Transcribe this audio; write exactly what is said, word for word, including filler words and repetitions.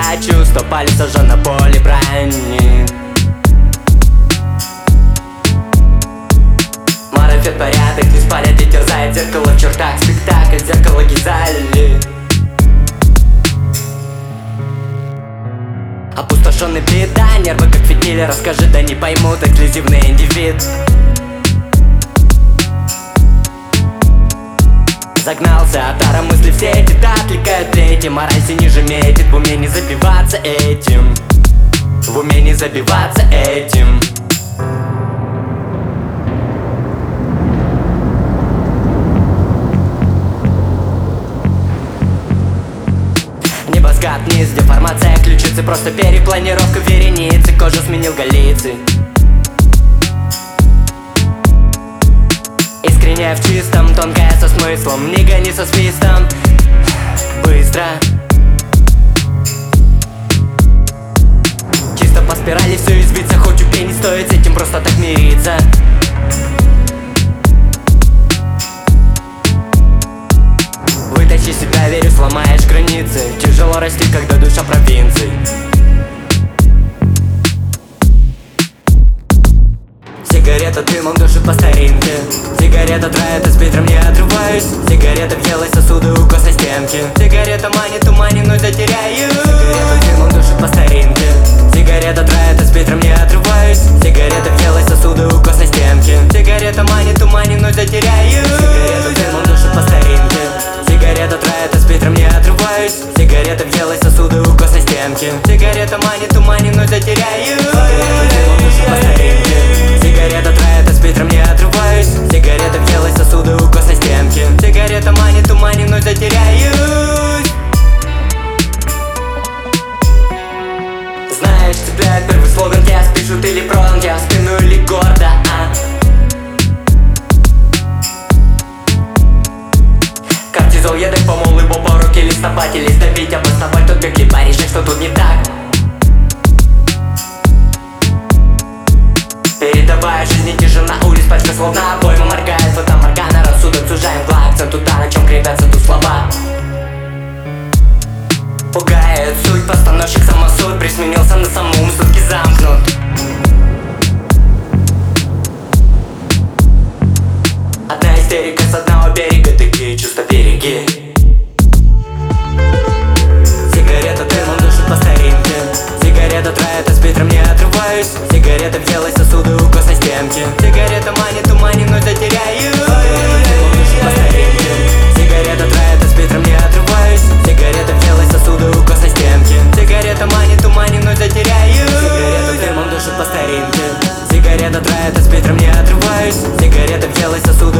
чувства, палец сожжен на поле брани. Марафет порядок, не спалят и терзает зеркало в чертах. Спектакль, зеркало Гизали. Опустошенный беда, нервы как фитили. Расскажи, да не поймут, эксклюзивный индивид. Загнался отара, мысли все эти отвлекают третий. Мораль все ниже метит, в уме не забиваться этим. В уме не забиваться этим. Небоскат вниз, деформация ключицы. Просто перепланировка вереницы. Кожу сменил галицы. Искренняя в чистом, тонкая со смыслом. Не гони со свистом. Быстро. Чисто по спирали все извиться. Хоть убей, не стоит с этим просто так мириться. Вытащи себя, верю, сломаешь границы. Тяжело расти, когда душа провинций. Сигарета дымом душит по старинке. Сигарета травит, а с Питером не отрываюсь. Сигарета въелась сосуды, укос на стенке. Сигарета манит, тумани, вновь затеряю. Сигарета дымом душит по старинке. Сигарета травит, а с Питером не отрываюсь. Сигарета въелась сосуды, укос на стенке. Сигарета манит, тумани, вновь затеряю. Сигарета дымом душит по старинке. Сигарета травит, а с Питером не отрываюсь. Сигарета въелась сосуды, укос на стенке. Сигарета манит, тумани, вновь затеряю. Сигарета дымом душит по старинке. Сигарета травит, а с Питером не отрываюсь. Сигарета въелась сосуды, укос на стенке. Сигарета манит, тумани, вновь затеряюсь. Знаешь, цепляет первый слоган. Тебя спишут или продан, тебя в спину или гордо, а? Кортизол, едок, помол, его по руке листопать или сдавить, обосновать тот бег, либо решить, что тут не так. Передовая жизни тишина улиц, пачка словно обойма моргает. Фото Моргана, рассудок сужаем два. Акцент туда, на чем крепятся тут слова. Пугает суть, постановщик самосуд. Присменился на самум, сутки замкнут. Одна истерика с одного берега, такие чувства береги. Сигарета дымом душит по старинке. Сигарета травит, а с Питером не отрываюсь. Сигарета въелась сосуды, укос на стенке. Сигарета манит, тумани, вновь затеряю. По старинке. Сигарета травит, а с Питером не отрываюсь. Сигарета въелась сосуды, укос на стенке. Сигарета манит, тумани, вновь затеряю. Сигарета дымом душит по старинке. Сигарета травит, а с Питером не отрываюсь. Сигарета въелась сосуды,